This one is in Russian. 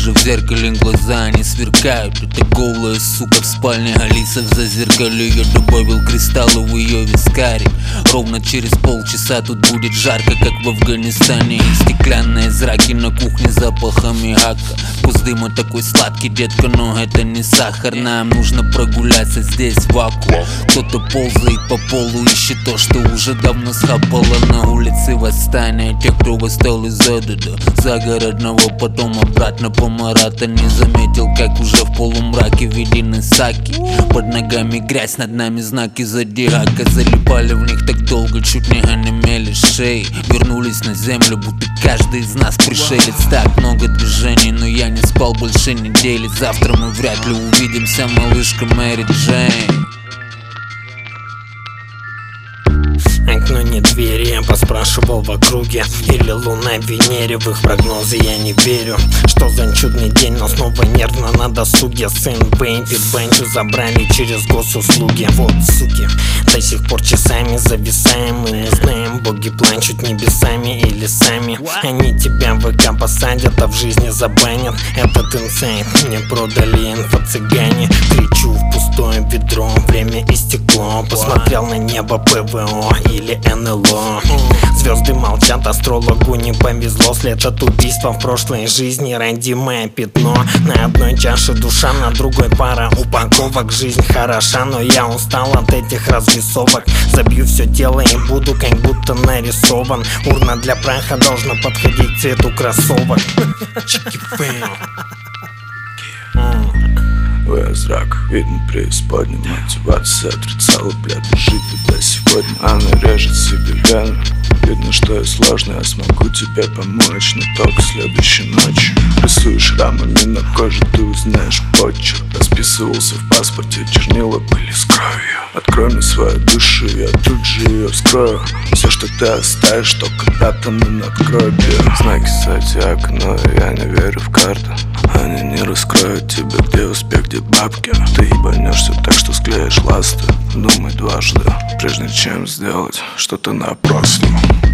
в зеркале глаза не сверкают. Это голая сука в спальне, Алиса в зазеркале. Я добавил кристаллы в ее вискаре. Ровно через полчаса тут будет жарко, как в Афганистане. И стеклянные зраки на кухне запахами хака. Вкус дыма такой сладкий, детка, но это не сахар. Нам нужно прогуляться здесь вакуум. Кто-то ползает по полу, ищет то, что уже давно схапало. На улице восстание тех, кто восстал из ада до загородного, потом обратно по Марата. Не заметил, как уже в полумраке видны саки. Под ногами грязь, над нами знаки зодиака. Залипали в них так долго, чуть не онемели шеи. Вернулись на землю, будто каждый из нас пришелец. Так много движений, но я не спал больше недели. Завтра мы вряд ли увидимся, малышка Мэри Джейн. Окно не двери, я поспрашивал в округе. Или луна в Венере, в их прогнозы я не верю. Что за чудный день, но снова нервно на досуге. Сын Бэйби Бенчу забрали через госуслуги. Вот суки, до сих пор часами зависаем. Мы не знаем, боги плачут небесами или сами. Они тебя в ВК посадят, а в жизни забанят. Этот инсайт мне продали инфо-цыгане. Кричу в пустое ведро, время истекло. Посмотрел на небо, ПВО или НЛО. Звезды молчат, астрологу не повезло. След от убийства в прошлой жизни, родимое пятно. На одной чаше душа, на другой пара упаковок. Жизнь хороша, но я устал от этих развесовок. Забью все тело и буду как будто нарисован. Урна для праха должна подходить к цвету кроссовок. Твой зрак видно преисподней. Мотивация отрицала, блядь, жить и до сегодня. Она режет себе вены. Видно, что я сложный, я смогу тебе помочь, но только следующей ночью. Рисуешь шрамами на коже, ты узнаешь почерк. Расписывался в паспорте, чернила были с кровью. Открой мне свою душу, я тут же ее вскрою. Все, что ты оставишь, только датаны над кровью. Знаки зодиака, но я не верю в карты. Они не раскроют тебе, где успех, где бабки. Ты ебанешься так, что склеишь ласты. Думай дважды, прежде чем сделать что-то напрасно.